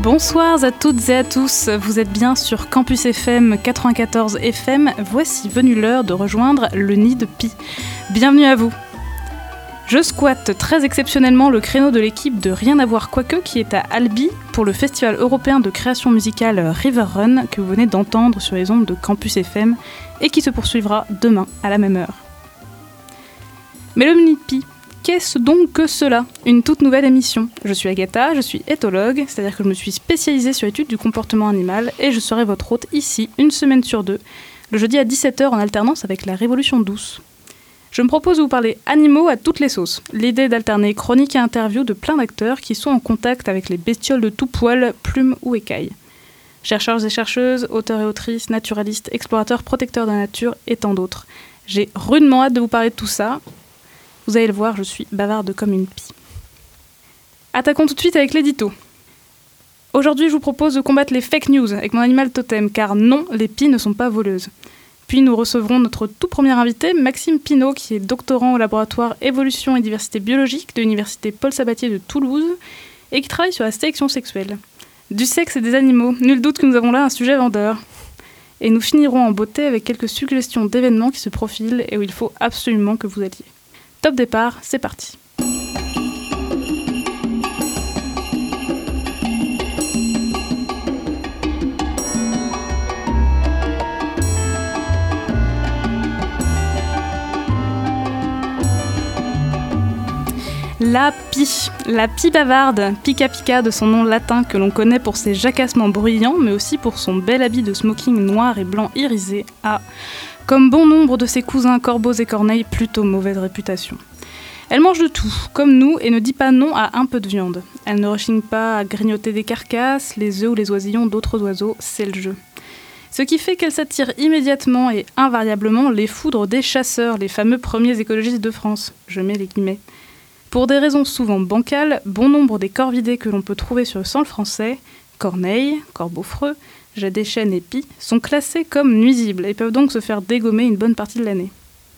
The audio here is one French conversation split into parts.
Bonsoir à toutes et à tous, vous êtes bien sur Campus FM 94 FM, voici venue l'heure de rejoindre le nid de Pi. Bienvenue à vous. Je squatte très exceptionnellement le créneau de l'équipe de Rien à voir quoique qui est à Albi pour le festival européen de création musicale River Run que vous venez d'entendre sur les ondes de Campus FM et qui se poursuivra demain à la même heure. Mais le nid de Pi, qu'est-ce donc que cela ? Une toute nouvelle émission. Je suis Agatha, je suis éthologue, c'est-à-dire que je me suis spécialisée sur l'étude du comportement animal et je serai votre hôte ici, une semaine sur deux, le jeudi à 17h en alternance avec la Révolution douce. Je me propose de vous parler animaux à toutes les sauces. L'idée d'alterner chronique et interview de plein d'acteurs qui sont en contact avec les bestioles de tout poil, plumes ou écailles. Chercheurs et chercheuses, auteurs et autrices, naturalistes, explorateurs, protecteurs de la nature et tant d'autres. J'ai rudement hâte de vous parler de tout ça. Vous allez le voir, je suis bavarde comme une pie. Attaquons tout de suite avec l'édito. Aujourd'hui, je vous propose de combattre les fake news avec mon animal totem, car non, les pies ne sont pas voleuses. Puis nous recevrons notre tout premier invité, Maxime Pinault, qui est doctorant au laboratoire Évolution et Diversité Biologique de l'Université Paul Sabatier de Toulouse et qui travaille sur la sélection sexuelle. Du sexe et des animaux, nul doute que nous avons là un sujet vendeur. Et nous finirons en beauté avec quelques suggestions d'événements qui se profilent et où il faut absolument que vous alliez. Top départ, c'est parti. La pie bavarde, pica pica de son nom latin que l'on connaît pour ses jacassements bruyants, mais aussi pour son bel habit de smoking noir et blanc irisé, a, comme bon nombre de ses cousins corbeaux et corneilles, plutôt mauvaise réputation. Elle mange de tout, comme nous, et ne dit pas non à un peu de viande. Elle ne rechigne pas à grignoter des carcasses, les œufs ou les oisillons d'autres oiseaux, c'est le jeu. Ce qui fait qu'elle s'attire immédiatement et invariablement les foudres des chasseurs, les fameux premiers écologistes de France. Je mets les guillemets. Pour des raisons souvent bancales, bon nombre des corvidés que l'on peut trouver sur le sol français, corneilles, corbeaux-freux, jets des chênes et pies, sont classés comme nuisibles et peuvent donc se faire dégommer une bonne partie de l'année.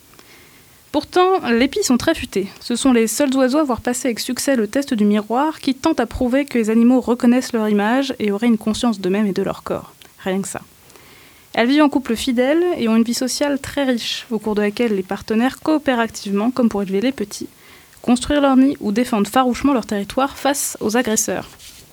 Pourtant, les pies sont très futées. Ce sont les seuls oiseaux à avoir passé avec succès le test du miroir qui tente à prouver que les animaux reconnaissent leur image et auraient une conscience d'eux-mêmes et de leur corps. Rien que ça. Elles vivent en couple fidèle et ont une vie sociale très riche, au cours de laquelle les partenaires coopèrent activement comme pour élever les petits, construire leur nid ou défendre farouchement leur territoire face aux agresseurs.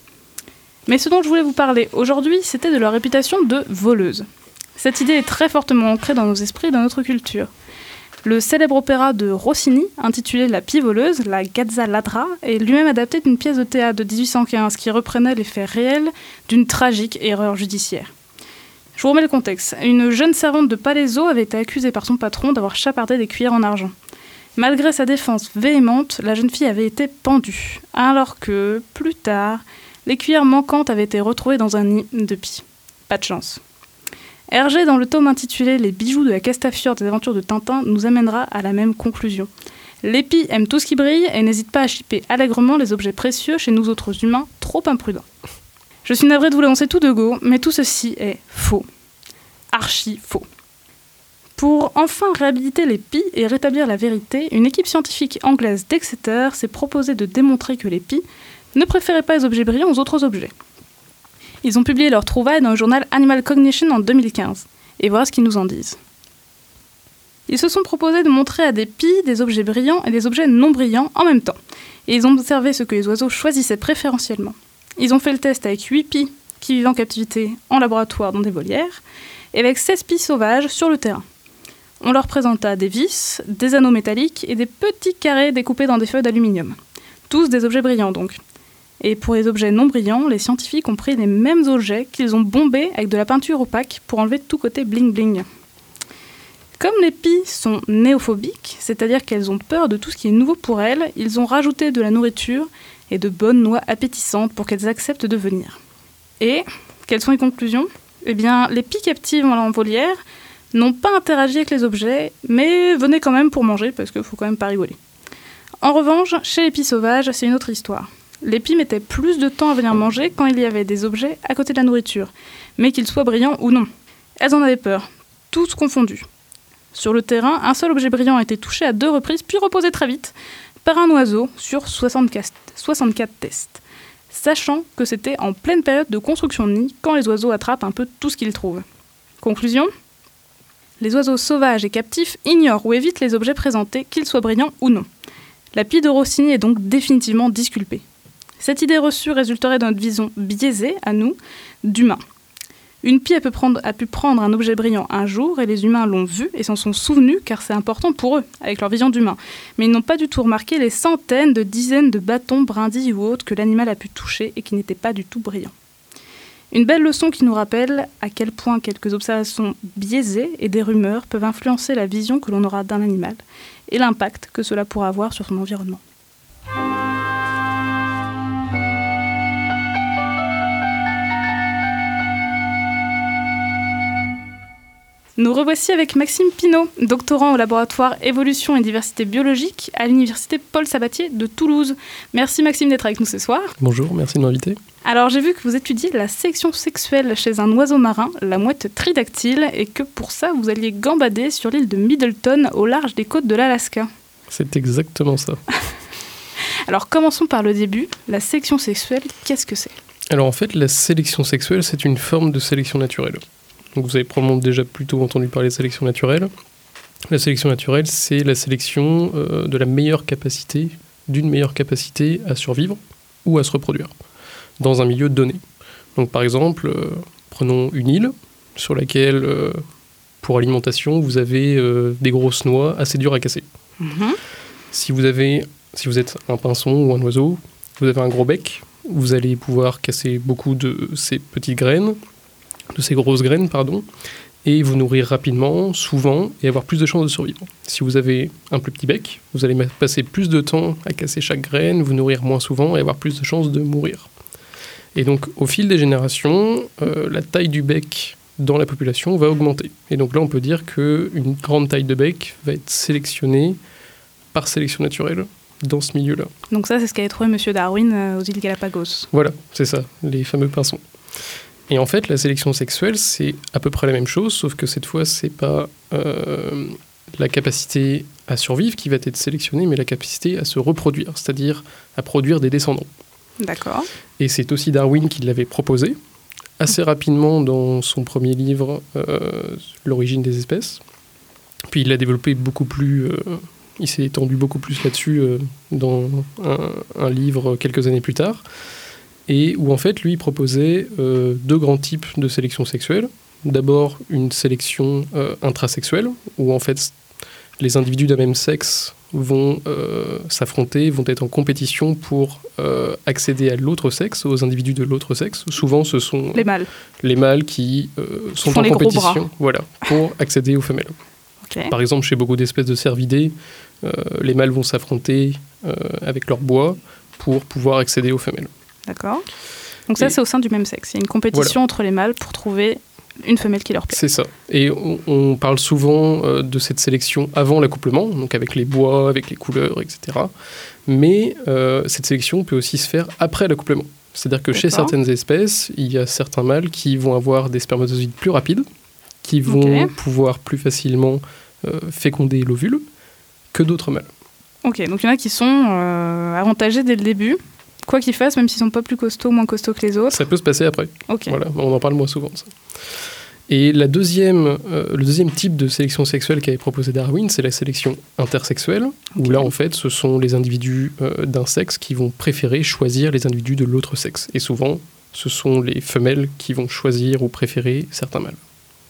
Mais ce dont je voulais vous parler aujourd'hui, c'était de leur réputation de voleuse. Cette idée est très fortement ancrée dans nos esprits et dans notre culture. Le célèbre opéra de Rossini, intitulé La pie voleuse, la Gazza Ladra, est lui-même adapté d'une pièce de théâtre de 1815 qui reprenait les faits réels d'une tragique erreur judiciaire. Je vous remets le contexte. Une jeune servante de Palaiso avait été accusée par son patron d'avoir chapardé des cuillères en argent. Malgré sa défense véhémente, la jeune fille avait été pendue, alors que, plus tard, les cuillères manquantes avaient été retrouvées dans un nid de pie. Pas de chance. Hergé, dans le tome intitulé « Les bijoux de la Castafiore des aventures de Tintin », nous amènera à la même conclusion. Les pies aiment tout ce qui brille et n'hésitent pas à chipper allègrement les objets précieux chez nous autres humains trop imprudents. Je suis navrée de vous l'annoncer tout de go, mais tout ceci est faux. Archi faux. Pour enfin réhabiliter les pies et rétablir la vérité, une équipe scientifique anglaise d'Exeter s'est proposée de démontrer que les pies ne préféraient pas les objets brillants aux autres objets. Ils ont publié leur trouvaille dans le journal Animal Cognition en 2015. Et voilà ce qu'ils nous en disent. Ils se sont proposés de montrer à des pies des objets brillants et des objets non brillants en même temps. Et ils ont observé ce que les oiseaux choisissaient préférentiellement. Ils ont fait le test avec 8 pies qui vivent en captivité en laboratoire dans des volières et avec 16 pies sauvages sur le terrain. On leur présenta des vis, des anneaux métalliques et des petits carrés découpés dans des feuilles d'aluminium. Tous des objets brillants donc. Et pour les objets non brillants, les scientifiques ont pris les mêmes objets qu'ils ont bombés avec de la peinture opaque pour enlever tout côté bling-bling. Comme les pies sont néophobiques, c'est-à-dire qu'elles ont peur de tout ce qui est nouveau pour elles, ils ont rajouté de la nourriture et de bonnes noix appétissantes pour qu'elles acceptent de venir. Et, quelles sont les conclusions ? Eh bien, les pies captives en volière n'ont pas interagi avec les objets, mais venaient quand même pour manger, parce qu'il faut quand même pas rigoler. En revanche, chez les pies sauvages, c'est une autre histoire. Les pies mettaient plus de temps à venir manger quand il y avait des objets à côté de la nourriture, mais qu'ils soient brillants ou non. Elles en avaient peur, tous confondus. Sur le terrain, un seul objet brillant a été touché à 2 reprises, puis reposé très vite, par un oiseau sur 64 tests. sachant que c'était en pleine période de construction de nids, quand les oiseaux attrapent un peu tout ce qu'ils trouvent. Conclusion ? Les oiseaux sauvages et captifs ignorent ou évitent les objets présentés, qu'ils soient brillants ou non. La pie de Rossini est donc définitivement disculpée. Cette idée reçue résulterait de notre vision biaisée, à nous, d'humains. Une pie a pu prendre un objet brillant un jour et les humains l'ont vu et s'en sont souvenus car c'est important pour eux, avec leur vision d'humain. Mais ils n'ont pas du tout remarqué les centaines de dizaines de bâtons, brindilles ou autres que l'animal a pu toucher et qui n'étaient pas du tout brillants. Une belle leçon qui nous rappelle à quel point quelques observations biaisées et des rumeurs peuvent influencer la vision que l'on aura d'un animal et l'impact que cela pourra avoir sur son environnement. Nous revoici avec Maxime Pinault, doctorant au laboratoire Évolution et Diversité Biologique à l'université Paul Sabatier de Toulouse. Merci Maxime d'être avec nous ce soir. Bonjour, merci de m'inviter. Alors j'ai vu que vous étudiez la sélection sexuelle chez un oiseau marin, la mouette tridactyle, et que pour ça vous alliez gambader sur l'île de Middleton au large des côtes de l'Alaska. C'est exactement ça. Alors commençons par le début. La sélection sexuelle, qu'est-ce que c'est ? Alors en fait, la sélection sexuelle, c'est une forme de sélection naturelle. Donc vous avez probablement déjà plutôt entendu parler de sélection naturelle. La sélection naturelle, c'est la sélection d'une meilleure capacité à survivre ou à se reproduire dans un milieu donné. Donc par exemple, prenons une île sur laquelle, pour alimentation, vous avez des grosses noix assez dures à casser. Mmh. Si vous êtes un pinson ou un oiseau, vous avez un gros bec, vous allez pouvoir casser beaucoup de ces petites graines, de ces grosses graines, et vous nourrir rapidement, souvent, et avoir plus de chances de survivre. Si vous avez un plus petit bec, vous allez passer plus de temps à casser chaque graine, vous nourrir moins souvent et avoir plus de chances de mourir. Et donc, au fil des générations, la taille du bec dans la population va augmenter. Et donc là, on peut dire qu'une grande taille de bec va être sélectionnée par sélection naturelle dans ce milieu-là. Donc ça, c'est ce qu'avait trouvé M. Darwin aux îles Galapagos. Voilà, c'est ça, les fameux pinsons. Et en fait, la sélection sexuelle, c'est à peu près la même chose, sauf que cette fois, c'est pas la capacité à survivre qui va être sélectionnée, mais la capacité à se reproduire, c'est-à-dire à produire des descendants. D'accord. Et c'est aussi Darwin qui l'avait proposé, assez rapidement dans son premier livre, L'origine des espèces. Puis il l'a développé beaucoup plus... il s'est étendu beaucoup plus là-dessus dans un livre quelques années plus tard. Et où en fait, lui, il proposait deux grands types de sélection sexuelle. D'abord, une sélection intrasexuelle, où en fait, les individus d'un même sexe vont s'affronter, vont être en compétition pour accéder à l'autre sexe, aux individus de l'autre sexe. Souvent, ce sont les mâles qui sont en compétition, pour accéder aux femelles. Okay. Par exemple, chez beaucoup d'espèces de cervidés, les mâles vont s'affronter avec leur bois pour pouvoir accéder aux femelles. D'accord. Donc ça, c'est au sein du même sexe. Il y a une compétition entre les mâles pour trouver une femelle qui leur plaît. C'est ça. Et on parle souvent de cette sélection avant l'accouplement, donc avec les bois, avec les couleurs, etc. Mais cette sélection peut aussi se faire après l'accouplement. C'est-à-dire que chez certaines espèces, il y a certains mâles qui vont avoir des spermatozoïdes plus rapides, qui vont pouvoir plus facilement féconder l'ovule que d'autres mâles. Ok, donc il y en a qui sont avantagés dès le début, quoi qu'ils fassent, même s'ils ne sont pas plus costauds, moins costauds que les autres. Ça peut se passer après. Okay. Voilà, on en parle moins souvent de ça. Et le deuxième type de sélection sexuelle qu'avait proposé Darwin, c'est la sélection intersexuelle, où là, en fait, ce sont les individus d'un sexe qui vont préférer choisir les individus de l'autre sexe. Et souvent, ce sont les femelles qui vont choisir ou préférer certains mâles.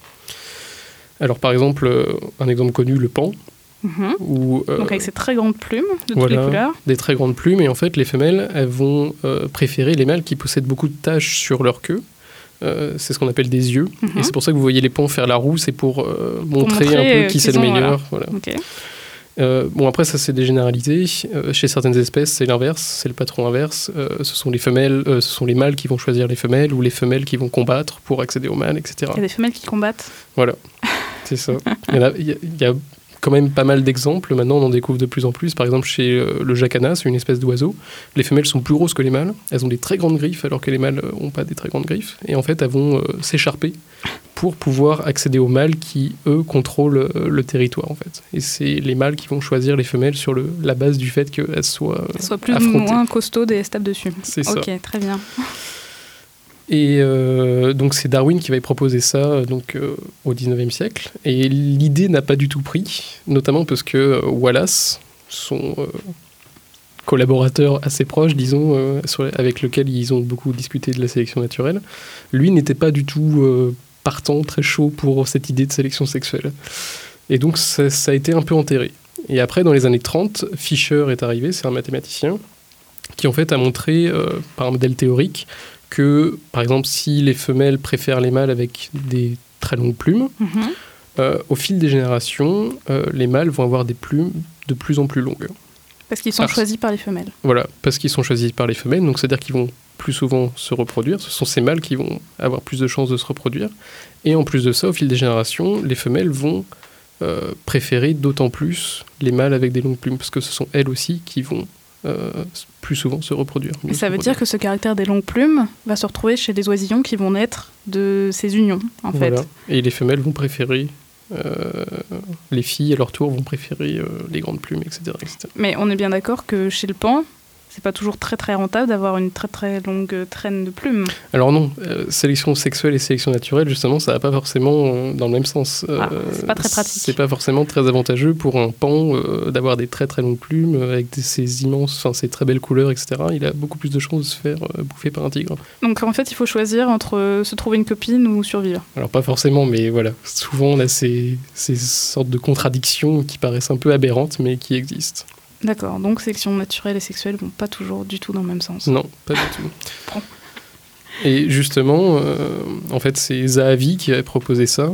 Alors, par exemple, un exemple connu, le paon. Donc avec ces très grandes plumes de toutes les couleurs. Des très grandes plumes, et en fait les femelles elles vont préférer les mâles qui possèdent beaucoup de taches sur leur queue. C'est ce qu'on appelle des yeux, et c'est pour ça que vous voyez les paons faire la roue, c'est pour montrer un peu qui c'est le meilleur. Voilà. Okay. Après ça c'est des généralités. Chez certaines espèces c'est l'inverse, c'est le patron inverse. Ce sont les mâles qui vont choisir les femelles, ou les femelles qui vont combattre pour accéder aux mâles, etc. Il y a des femelles qui combattent. Voilà, c'est ça. Il y a quand même pas mal d'exemples. Maintenant, on en découvre de plus en plus. Par exemple, chez le jacana, c'est une espèce d'oiseau. Les femelles sont plus grosses que les mâles. Elles ont des très grandes griffes, alors que les mâles n'ont pas des très grandes griffes. Et en fait, elles vont s'écharper pour pouvoir accéder aux mâles qui, eux, contrôlent le territoire, en fait. Et c'est les mâles qui vont choisir les femelles sur la base du fait qu'elles soient plus affrontées. ou moins costaudes et elles se tapent dessus. C'est ça. Ok, très bien. Et donc c'est Darwin qui va y proposer ça au 19e siècle. Et l'idée n'a pas du tout pris, notamment parce que Wallace, son collaborateur assez proche, disons, avec lequel ils ont beaucoup discuté de la sélection naturelle, lui n'était pas du tout partant, très chaud pour cette idée de sélection sexuelle. Et donc ça a été un peu enterré. Et après, dans les années 30, Fisher est arrivé, c'est un mathématicien, qui en fait a montré, par un modèle théorique, que, par exemple, si les femelles préfèrent les mâles avec des très longues plumes, au fil des générations, les mâles vont avoir des plumes de plus en plus longues. Parce qu'ils sont choisis par les femelles. Voilà, parce qu'ils sont choisis par les femelles, donc c'est-à-dire qu'ils vont plus souvent se reproduire. Ce sont ces mâles qui vont avoir plus de chances de se reproduire. Et en plus de ça, au fil des générations, les femelles vont préférer d'autant plus les mâles avec des longues plumes, parce que ce sont elles aussi qui vont plus souvent se reproduire. Et ça veut dire que ce caractère des longues plumes va se retrouver chez les oisillons qui vont naître de ces unions, en fait. Et les femelles vont préférer, les filles à leur tour vont préférer les grandes plumes, etc., etc. Mais on est bien d'accord que chez le paon, c'est pas toujours très très rentable d'avoir une très très longue traîne de plumes. Alors non, sélection sexuelle et sélection naturelle, justement, ça va pas forcément dans le même sens. C'est pas très pratique. C'est pas forcément très avantageux pour un paon d'avoir des très très longues plumes avec ces immenses, ces très belles couleurs, etc. Il a beaucoup plus de chances de se faire bouffer par un tigre. Donc en fait, il faut choisir entre se trouver une copine ou survivre. Alors pas forcément, mais voilà. Souvent, on a ces sortes de contradictions qui paraissent un peu aberrantes, mais qui existent. D'accord, donc sélection naturelle et sexuelle vont pas toujours du tout dans le même sens. Non, pas du tout. Et justement, en fait, c'est Zahavi qui avait proposé ça,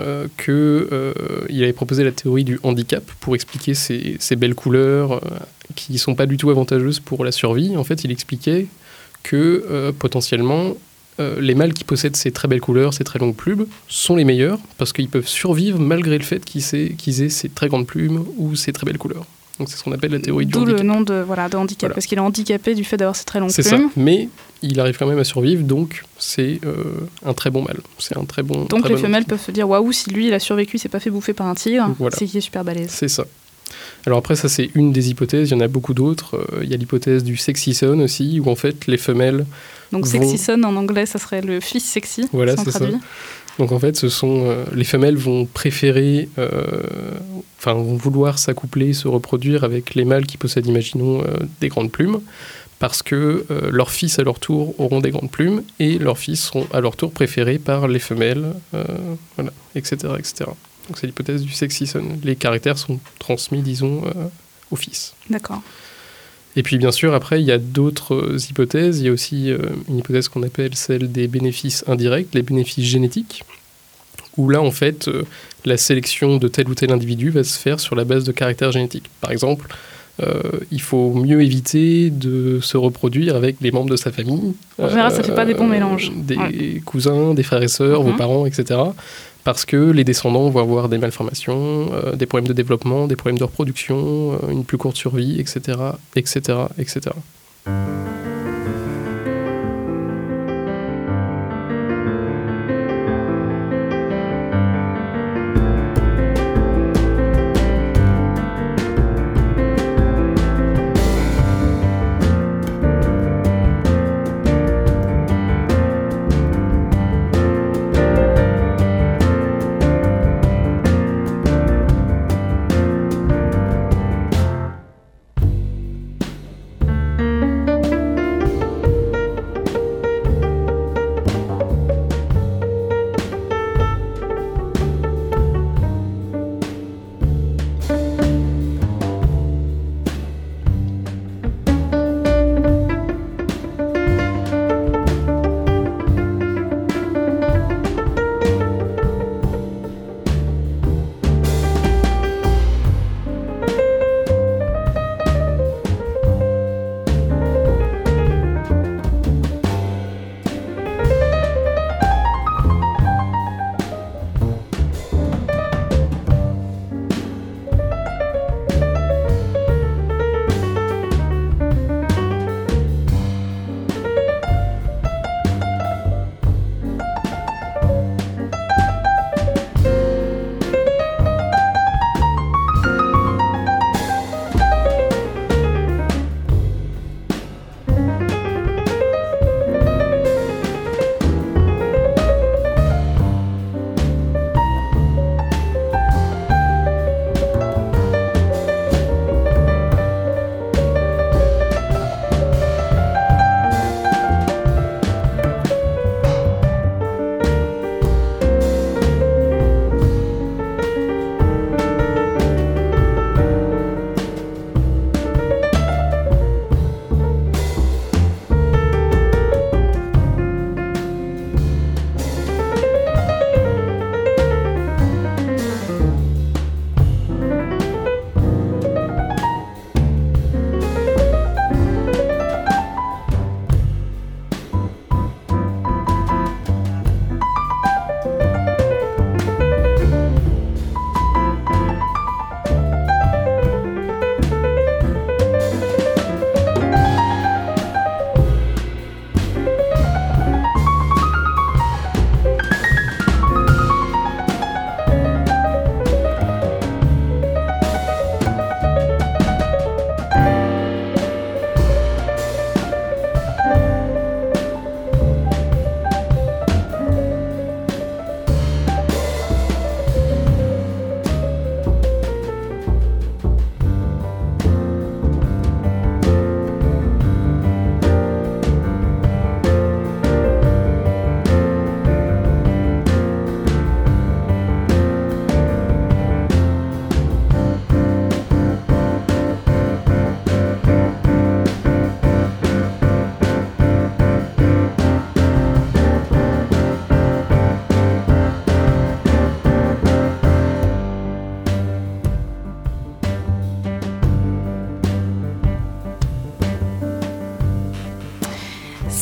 il avait proposé la théorie du handicap pour expliquer ces belles couleurs qui sont pas du tout avantageuses pour la survie. En fait, il expliquait que potentiellement, les mâles qui possèdent ces très belles couleurs, ces très longues plumes, sont les meilleurs parce qu'ils peuvent survivre malgré le fait qu'ils aient ces très grandes plumes ou ces très belles couleurs. Donc c'est ce qu'on appelle la théorie du handicap. D'où le nom de handicap, voilà. Parce qu'il est handicapé du fait d'avoir ces très longues plumes. C'est ça, mais il arrive quand même à survivre, donc c'est un très bon mâle. C'est un très bon. Donc très les femelles peuvent se dire waouh, si lui il a survécu, il s'est pas fait bouffer par un tigre, voilà. C'est qu'il est super balèze. C'est ça. Alors après, ça c'est une des hypothèses, il y en a beaucoup d'autres. Il y a l'hypothèse du sexy-son aussi, où en fait les femelles. Donc sexy-son en anglais, ça serait le fils sexy. Voilà, c'est traduit. ça. Donc en fait, les femelles vont préférer, vont vouloir s'accoupler, se reproduire avec les mâles qui possèdent, imaginons, des grandes plumes, parce que leurs fils à leur tour auront des grandes plumes et leurs fils seront à leur tour préférés par les femelles, etc., etc. Donc c'est l'hypothèse du sexy-son. Les caractères sont transmis, disons, aux fils. D'accord. Et puis bien sûr, après, il y a d'autres hypothèses. Il y a aussi une hypothèse qu'on appelle celle des bénéfices indirects, les bénéfices génétiques, où là, en fait, la sélection de tel ou tel individu va se faire sur la base de caractères génétiques. Par exemple, il faut mieux éviter de se reproduire avec les membres de sa famille. En général, ça ne fait pas des bons mélanges. Des cousins, des frères et sœurs, vos parents, etc. Parce que les descendants vont avoir des malformations, des problèmes de développement, des problèmes de reproduction, une plus courte survie, etc., etc., etc.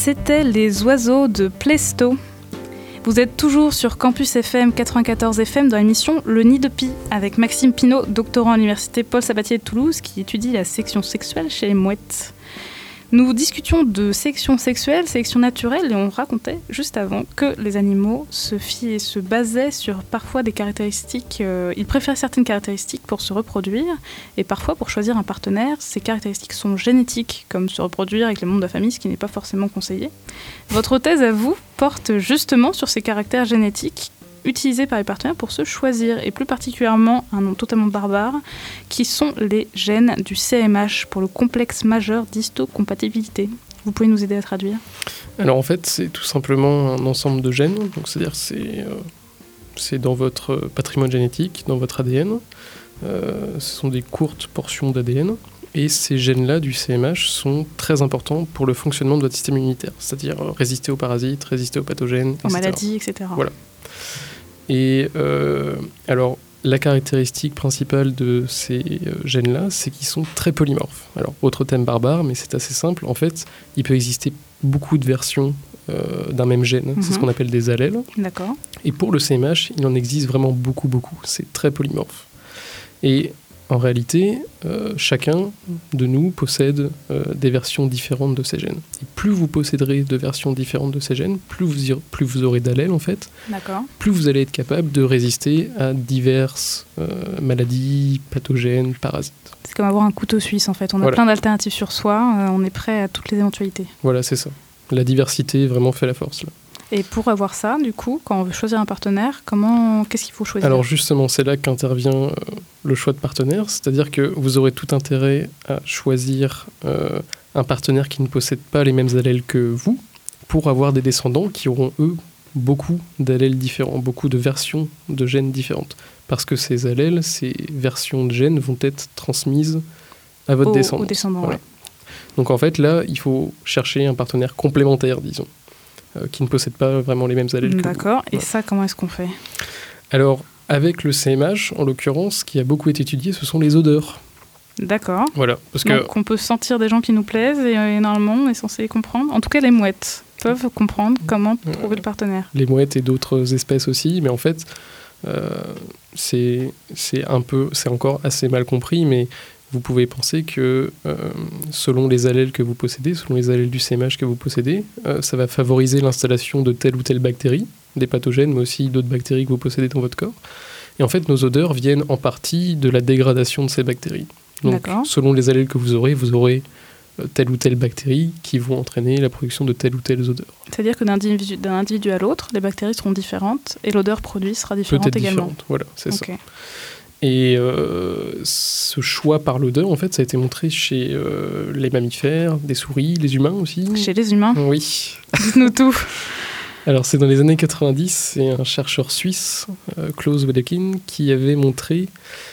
C'était Les Oiseaux de Plaistow. Vous êtes toujours sur Campus FM 94 FM dans l'émission Le Nid de Pie avec Maxime Pinault, doctorant à l'université Paul Sabatier de Toulouse qui étudie la sélection sexuelle chez les mouettes. Nous discutions de sélection sexuelle, sélection naturelle et on racontait juste avant que les animaux se basaient sur parfois des caractéristiques, ils préfèrent certaines caractéristiques pour se reproduire et parfois pour choisir un partenaire, ces caractéristiques sont génétiques comme se reproduire avec les membres de la famille, ce qui n'est pas forcément conseillé. Votre thèse à vous porte justement sur ces caractères génétiques utilisés par les partenaires pour se choisir, et plus particulièrement un nom totalement barbare, qui sont les gènes du CMH pour le complexe majeur d'histocompatibilité. Vous pouvez nous aider à traduire ? Alors en fait, c'est tout simplement un ensemble de gènes, donc c'est-à-dire c'est dans votre patrimoine génétique, dans votre ADN. Ce sont des courtes portions d'ADN, et ces gènes-là du CMH sont très importants pour le fonctionnement de votre système immunitaire, c'est-à-dire résister aux parasites, résister aux pathogènes, etc. Aux maladies, etc. Voilà. Et alors, la caractéristique principale de ces gènes-là, c'est qu'ils sont très polymorphes. Alors, autre thème barbare, mais c'est assez simple. En fait, il peut exister beaucoup de versions d'un même gène. C'est ce qu'on appelle des allèles. D'accord. Et pour le CMH, il en existe vraiment beaucoup. C'est très polymorphe. Et en réalité, chacun de nous possède des versions différentes de ces gènes. Et plus vous posséderez de versions différentes de ces gènes, plus vous aurez d'allèles en fait, d'accord, plus vous allez être capable de résister à diverses maladies, pathogènes, parasites. C'est comme avoir un couteau suisse en fait. On a plein d'alternatives sur soi, on est prêt à toutes les éventualités. Voilà, c'est ça. La diversité vraiment fait la force là. Et pour avoir ça, du coup, quand on veut choisir un partenaire, qu'est-ce qu'il faut choisir ? Alors justement, c'est là qu'intervient le choix de partenaire, c'est-à-dire que vous aurez tout intérêt à choisir un partenaire qui ne possède pas les mêmes allèles que vous, pour avoir des descendants qui auront, eux, beaucoup d'allèles différents, beaucoup de versions de gènes différentes. Parce que ces allèles, ces versions de gènes vont être transmises à votre descendant. Aux descendants, voilà. Ouais. Donc en fait, là, il faut chercher un partenaire complémentaire, disons. Qui ne possèdent pas vraiment les mêmes allèles que vous. D'accord, et ça, comment est-ce qu'on fait ? Alors, avec le CMH, en l'occurrence, ce qui a beaucoup été étudié, ce sont les odeurs. D'accord. Voilà, parce donc on peut sentir des gens qui nous plaisent, et normalement, on est censé les comprendre. En tout cas, les mouettes peuvent comprendre comment trouver le partenaire. Les mouettes et d'autres espèces aussi, mais en fait, c'est encore assez mal compris, mais vous pouvez penser que selon les allèles que vous possédez, selon les allèles du CMH que vous possédez, ça va favoriser l'installation de telle ou telle bactérie, des pathogènes, mais aussi d'autres bactéries que vous possédez dans votre corps. Et en fait, nos odeurs viennent en partie de la dégradation de ces bactéries. Donc, selon les allèles que vous aurez telle ou telle bactérie qui vont entraîner la production de telle ou telle odeur. C'est-à-dire que d'un individu à l'autre, les bactéries seront différentes et l'odeur produite sera différente peut-être également. Différente. Voilà, c'est ça. Et ce choix par l'odeur, en fait, ça a été montré chez les mammifères, des souris, les humains aussi. Chez les humains ? Oui. Dites-nous tout. Alors, c'est dans les années 90, c'est un chercheur suisse, Klaus Wedekind, qui avait montré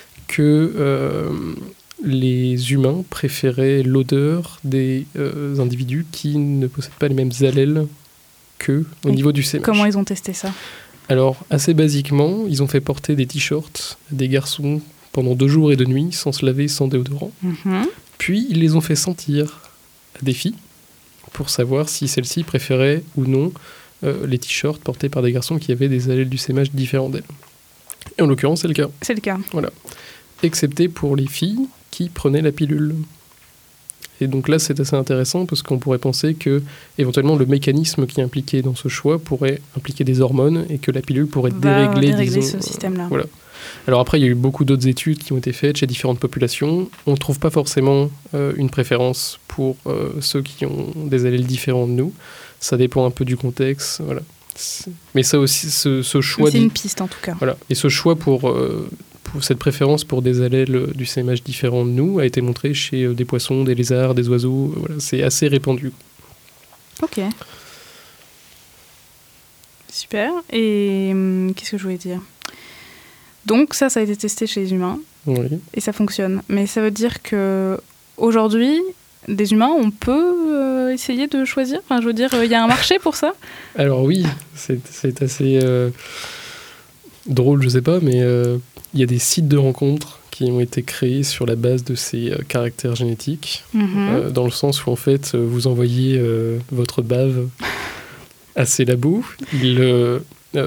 que les humains préféraient l'odeur des individus qui ne possèdent pas les mêmes allèles qu'eux au niveau du CMH. Comment ils ont testé ça ? Alors, assez basiquement, ils ont fait porter des t-shirts à des garçons pendant 2 jours et 2 nuits, sans se laver, sans déodorant. Puis, ils les ont fait sentir à des filles pour savoir si celles-ci préféraient ou non les t-shirts portés par des garçons qui avaient des allèles du CMH différents d'elles. Et en l'occurrence, c'est le cas. C'est le cas. Voilà. Excepté pour les filles qui prenaient la pilule. Et donc là, c'est assez intéressant parce qu'on pourrait penser que, éventuellement, le mécanisme qui est impliqué dans ce choix pourrait impliquer des hormones et que la pilule pourrait dérégler ce système-là. Voilà. Alors après, il y a eu beaucoup d'autres études qui ont été faites chez différentes populations. On ne trouve pas forcément une préférence pour ceux qui ont des allèles différents de nous. Ça dépend un peu du contexte. Voilà. Mais ça aussi, ce choix... C'est une piste, en tout cas. Voilà. Et ce choix pour cette préférence pour des allèles du CMH différents de nous a été montré chez des poissons, des lézards, des oiseaux. Voilà, c'est assez répandu. Ok. Super. Et qu'est-ce que je voulais dire ? Donc ça a été testé chez les humains. Oui. Et ça fonctionne. Mais ça veut dire qu'aujourd'hui, des humains, on peut essayer de choisir ? Enfin, je veux dire, il y a un marché pour ça ? Alors oui, c'est assez drôle, je sais pas, mais il y a des sites de rencontres qui ont été créés sur la base de ces caractères génétiques, dans le sens où en fait vous envoyez votre bave à ces labos, ils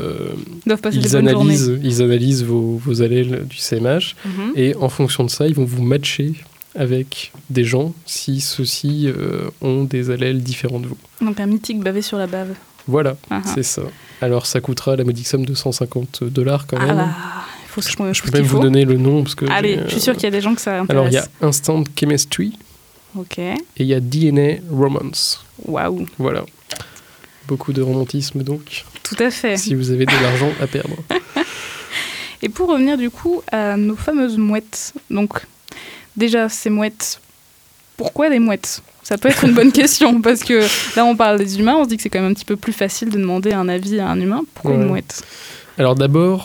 analysent vos allèles du CMH et en fonction de ça, ils vont vous matcher avec des gens si ceux-ci ont des allèles différents de vous. Donc un mythique bavé sur la bave. Voilà, c'est ça. Alors ça coûtera la modique somme de $150 quand même. Faut je peux même vous donner le nom. Parce que allez, je suis sûre qu'il y a des gens que ça intéresse. Alors il y a Instant Chemistry et il y a DNA Romance. Waouh. Voilà. Beaucoup de romantisme donc. Tout à fait. Si vous avez de l'argent à perdre. Et pour revenir du coup à nos fameuses mouettes, donc déjà ces mouettes, pourquoi les mouettes ? Ça peut être une bonne question, parce que là on parle des humains, on se dit que c'est quand même un petit peu plus facile de demander un avis à un humain. Pourquoi une mouette ? Alors d'abord,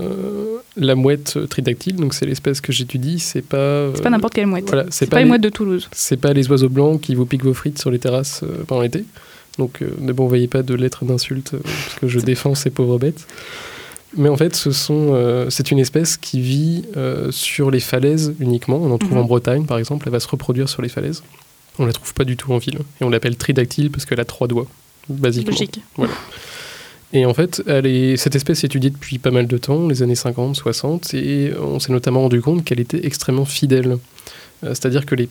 la mouette tridactyle, donc c'est l'espèce que j'étudie, c'est pas n'importe quelle mouette. Voilà, c'est pas une mouette de Toulouse. C'est pas les oiseaux blancs qui vous piquent vos frites sur les terrasses pendant l'été. Donc ne m'envoyez pas de lettres d'insultes, parce que je défends ces pauvres bêtes. Mais en fait, c'est une espèce qui vit sur les falaises uniquement. On en trouve en Bretagne, par exemple. Elle va se reproduire sur les falaises. On la trouve pas du tout en ville. Et on l'appelle tridactyle parce qu'elle a 3 doigts, basiquement. Logique. Voilà. Et en fait, cette espèce est étudiée depuis pas mal de temps, les années 50, 60, et on s'est notamment rendu compte qu'elle était extrêmement fidèle. C'est-à-dire que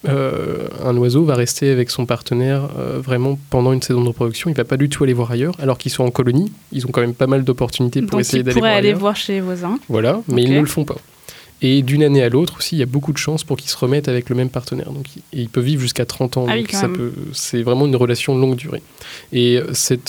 un oiseau va rester avec son partenaire vraiment pendant une saison de reproduction. Il ne va pas du tout aller voir ailleurs, alors qu'ils sont en colonie. Ils ont quand même pas mal d'opportunités pour essayer d'aller voir ailleurs. Ils pourraient aller voir chez les voisins. Voilà, mais ils ne le font pas. Et d'une année à l'autre aussi, il y a beaucoup de chances pour qu'ils se remettent avec le même partenaire. Donc, il peut vivre jusqu'à 30 ans. Donc c'est vraiment une relation longue durée. Et cette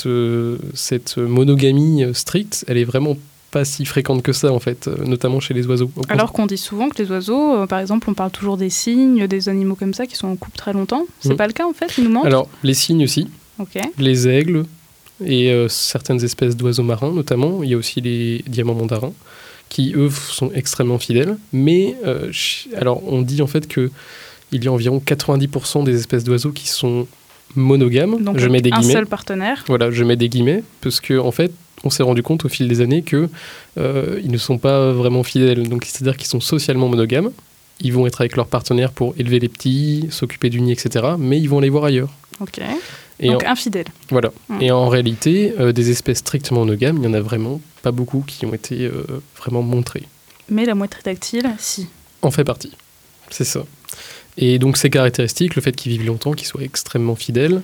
monogamie stricte, elle est vraiment pas si fréquente que ça, en fait, notamment chez les oiseaux. Alors qu'on dit souvent que les oiseaux, par exemple, on parle toujours des cygnes, des animaux comme ça qui sont en couple très longtemps. C'est pas le cas, en fait, ils nous mentent. Alors, les cygnes aussi, les aigles et certaines espèces d'oiseaux marins, notamment. Il y a aussi les diamants mandarins, qui, eux, sont extrêmement fidèles. Mais, alors, on dit, en fait, qu'il y a environ 90% des espèces d'oiseaux qui sont monogames. Donc, je mets des guillemets. Un seul partenaire. Voilà, je mets des guillemets, parce que, en fait, on s'est rendu compte au fil des années qu'ils ne sont pas vraiment fidèles. Donc, c'est-à-dire qu'ils sont socialement monogames. Ils vont être avec leur partenaire pour élever les petits, s'occuper du nid, etc. Mais ils vont aller voir ailleurs. Ok. Donc infidèles. Voilà. Et en réalité, des espèces strictement monogames, il n'y en a vraiment pas beaucoup qui ont été vraiment montrées. Mais la mouette tridactyle, si. En fait partie. C'est ça. Et donc ces caractéristiques, le fait qu'ils vivent longtemps, qu'ils soient extrêmement fidèles,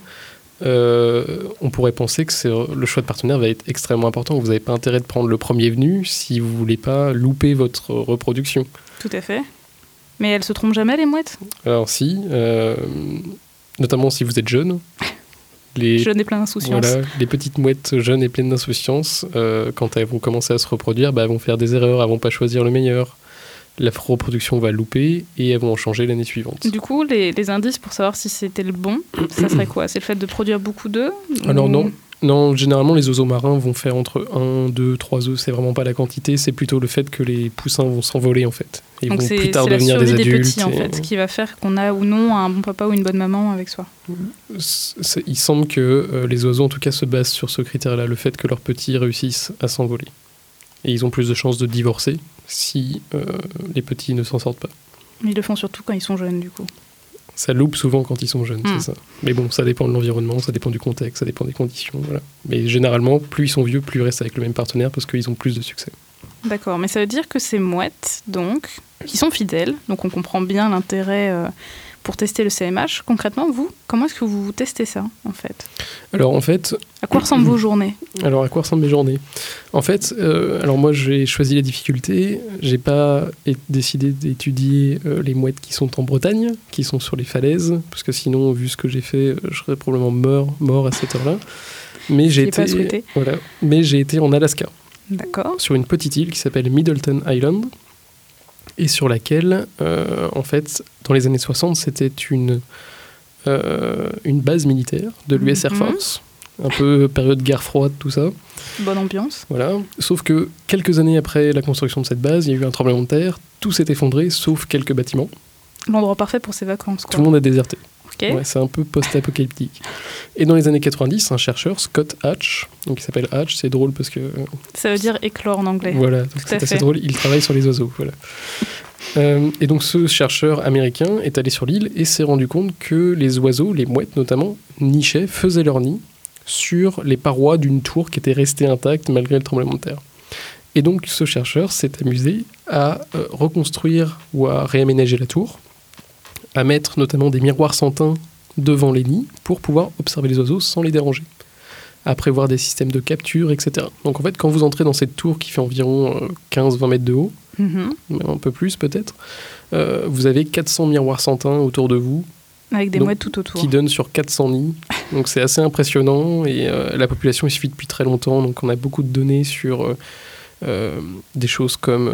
on pourrait penser que le choix de partenaire va être extrêmement important. Vous n'avez pas intérêt de prendre le premier venu si vous ne voulez pas louper votre reproduction. Tout à fait. Mais elles se trompent jamais, les mouettes ? Alors si, notamment si vous êtes jeune. Jeunes et pleines d'insouciance. Voilà, les petites mouettes jeunes et pleines d'insouciance, quand elles vont commencer à se reproduire, elles vont faire des erreurs, elles ne vont pas choisir le meilleur. La reproduction va louper et elles vont en changer l'année suivante. Du coup, les indices pour savoir si c'était le bon, ça serait quoi ? C'est le fait de produire beaucoup d'œufs ? Alors non, généralement les oiseaux marins vont faire entre 1, 2, 3 œufs, c'est vraiment pas la quantité, c'est plutôt le fait que les poussins vont s'envoler en fait. Ils donc vont plus tard devenir des adultes. Petits, en fait, qui va faire qu'on a ou non un bon papa ou une bonne maman avec soi. Il semble que les oiseaux en tout cas se basent sur ce critère-là, le fait que leurs petits réussissent à s'envoler. Et ils ont plus de chances de divorcer si les petits ne s'en sortent pas. Mais ils le font surtout quand ils sont jeunes, du coup. Ça loupe souvent quand ils sont jeunes, c'est ça. Mais bon, ça dépend de l'environnement, ça dépend du contexte, ça dépend des conditions, voilà. Mais généralement, plus ils sont vieux, plus ils restent avec le même partenaire parce qu'ils ont plus de succès. D'accord, mais ça veut dire que ces mouettes, donc, qui sont fidèles, donc on comprend bien l'intérêt pour tester le CMH. Concrètement, vous, comment est-ce que vous testez ça, en fait ? Alors, en fait... À quoi ressemblent vos journées ? Alors, à quoi ressemblent mes journées ? En fait, alors moi, j'ai choisi la difficulté. J'ai pas décidé d'étudier les mouettes qui sont en Bretagne, qui sont sur les falaises, parce que sinon, vu ce que j'ai fait, je serais probablement mort à cette heure-là. Mais j'ai été... pas souhaité. Voilà. Mais j'ai été en Alaska. D'accord. Sur une petite île qui s'appelle Middleton Island, et sur laquelle, en fait, dans les années 60, c'était une base militaire de l'US Air Force, un peu période guerre froide, tout ça. Bonne ambiance. Voilà. Sauf que quelques années après la construction de cette base, il y a eu un tremblement de terre, tout s'est effondré, sauf quelques bâtiments. L'endroit parfait pour ses vacances, quoi. Tout le monde a déserté. Okay. Ouais, c'est un peu post-apocalyptique. Et dans les années 90, un chercheur, Scott Hatch, donc il s'appelle Hatch, c'est drôle parce que... Ça veut dire éclore en anglais. Voilà, donc c'est assez drôle, il travaille sur les oiseaux, voilà. Et donc ce chercheur américain est allé sur l'île et s'est rendu compte que les oiseaux, les mouettes notamment, nichaient, faisaient leur nid sur les parois d'une tour qui était restée intacte malgré le tremblement de terre. Et donc ce chercheur s'est amusé à reconstruire ou à réaménager la tour, à mettre notamment des miroirs sans teint devant les nids pour pouvoir observer les oiseaux sans les déranger, à prévoir des systèmes de capture, etc. Donc en fait, quand vous entrez dans cette tour qui fait environ 15-20 mètres de haut, un peu plus peut-être, vous avez 400 miroirs sans teint autour de vous. Avec des mouettes tout autour. Qui donnent sur 400 nids. Donc c'est assez impressionnant et la population y suit depuis très longtemps, donc on a beaucoup de données sur des choses comme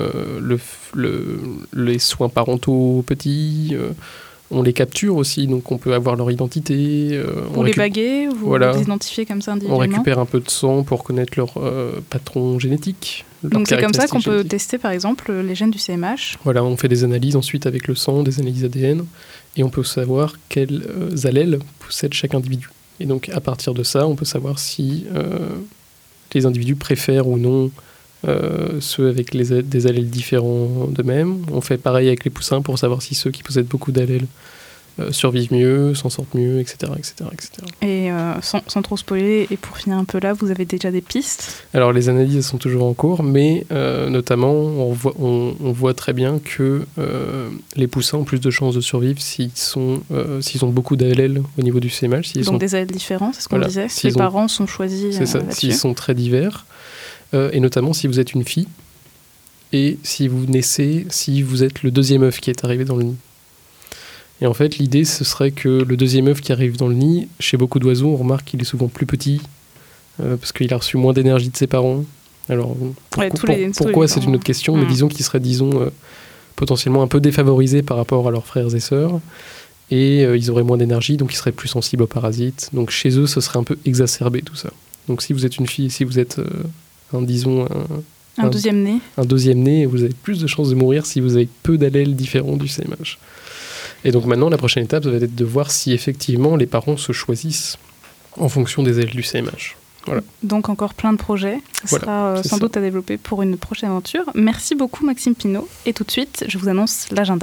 les soins parentaux aux petits. On les capture aussi, donc on peut avoir leur identité. Vous les baguez, vous les identifiez comme ça individuellement. On récupère un peu de sang pour connaître leur patron génétique. Donc c'est comme ça qu'on peut tester par exemple les gènes du CMH. Voilà, on fait des analyses ensuite avec le sang, des analyses ADN, et on peut savoir quels allèles possède chaque individu. Et donc à partir de ça, on peut savoir si les individus préfèrent ou non ceux avec des allèles différents d'eux-mêmes. On fait pareil avec les poussins pour savoir si ceux qui possèdent beaucoup d'allèles survivent mieux, s'en sortent mieux, etc. Et sans trop spoiler, et pour finir un peu là, vous avez déjà des pistes ? Alors les analyses sont toujours en cours, mais notamment on voit très bien que les poussins ont plus de chances de survivre s'ils ont beaucoup d'allèles au niveau du CMH. Donc des allèles différents, c'est ce qu'on disait. Les parents sont choisis c'est ça, là-dessus. S'ils sont très divers. Et notamment si vous êtes une fille et si vous naissez, si vous êtes le deuxième œuf qui est arrivé dans le nid. Et en fait, l'idée, ce serait que le deuxième œuf qui arrive dans le nid, chez beaucoup d'oiseaux, on remarque qu'il est souvent plus petit parce qu'il a reçu moins d'énergie de ses parents. Alors, pourquoi c'est une autre question, mais disons qu'ils seraient, potentiellement un peu défavorisés par rapport à leurs frères et sœurs. Et ils auraient moins d'énergie, donc ils seraient plus sensibles aux parasites. Donc chez eux, ce serait un peu exacerbé tout ça. Donc si vous êtes une fille, si vous êtes... un deuxième nez, vous avez plus de chances de mourir si vous avez peu d'allèles différents du CMH. Et donc maintenant, la prochaine étape, ça va être de voir si effectivement les parents se choisissent en fonction des allèles du CMH. Voilà. Donc encore plein de projets. Ça sera sans doute à développer pour une prochaine aventure. Merci beaucoup Maxime Pinault. Et tout de suite, je vous annonce l'agenda.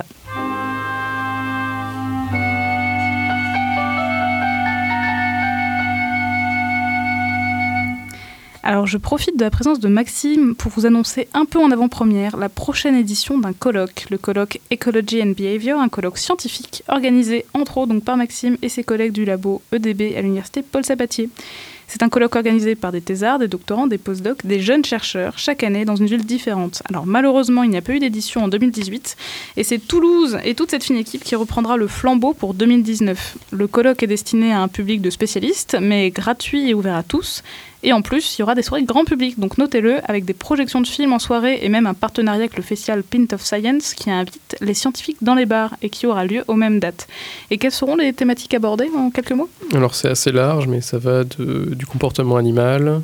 Alors je profite de la présence de Maxime pour vous annoncer un peu en avant-première la prochaine édition d'un colloque, le colloque Ecology and Behavior, un colloque scientifique organisé entre autres donc par Maxime et ses collègues du labo EDB à l'université Paul Sabatier. C'est un colloque organisé par des thésards, des doctorants, des postdocs, des jeunes chercheurs, chaque année dans une ville différente. Alors malheureusement, il n'y a pas eu d'édition en 2018, et c'est Toulouse et toute cette fine équipe qui reprendra le flambeau pour 2019. Le colloque est destiné à un public de spécialistes, mais gratuit et ouvert à tous. Et en plus, il y aura des soirées grand public, donc notez-le, avec des projections de films en soirée et même un partenariat avec le festival Pint of Science qui invite les scientifiques dans les bars et qui aura lieu aux mêmes dates. Et quelles seront les thématiques abordées en quelques mots ? Alors c'est assez large, mais ça va du comportement animal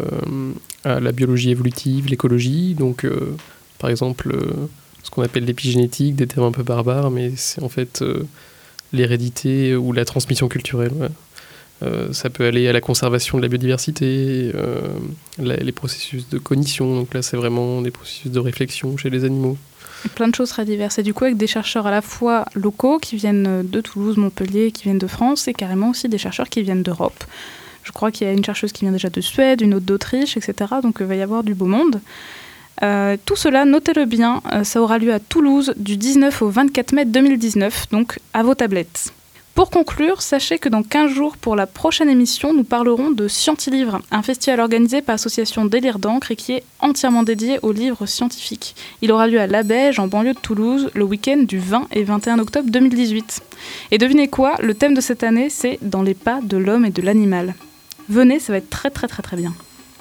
à la biologie évolutive, l'écologie, donc par exemple ce qu'on appelle l'épigénétique, des termes un peu barbares, mais c'est en fait l'hérédité ou la transmission culturelle. Ouais. Ça peut aller à la conservation de la biodiversité, les processus de cognition, donc là c'est vraiment des processus de réflexion chez les animaux. Plein de choses très diverses, et du coup avec des chercheurs à la fois locaux qui viennent de Toulouse, Montpellier, qui viennent de France, et carrément aussi des chercheurs qui viennent d'Europe. Je crois qu'il y a une chercheuse qui vient déjà de Suède, une autre d'Autriche, etc. Donc il va y avoir du beau monde. Tout cela, notez-le bien, ça aura lieu à Toulouse du 19 au 24 mai 2019, donc à vos tablettes. Pour conclure, sachez que dans 15 jours, pour la prochaine émission, nous parlerons de Scientilivre, un festival organisé par l'association Délire d'encre et qui est entièrement dédié aux livres scientifiques. Il aura lieu à Labège, en banlieue de Toulouse, le week-end du 20 et 21 octobre 2018. Et devinez quoi, le thème de cette année, c'est « Dans les pas de l'homme et de l'animal ». Venez, ça va être très très très très bien.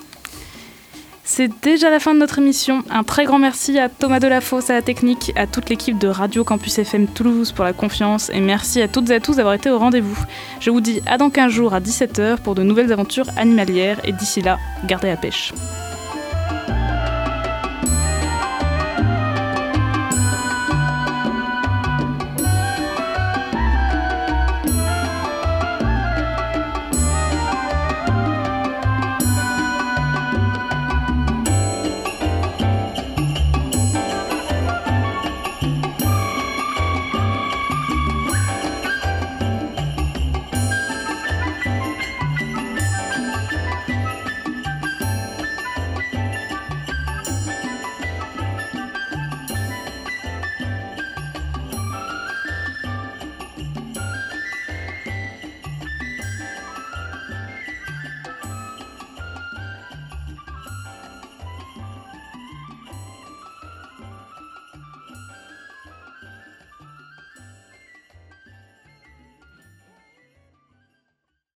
C'est déjà la fin de notre émission. Un très grand merci à Thomas Delafosse à la technique, à toute l'équipe de Radio Campus FM Toulouse pour la confiance et merci à toutes et à tous d'avoir été au rendez-vous. Je vous dis à dans 15 jours à 17h pour de nouvelles aventures animalières et d'ici là, gardez la pêche.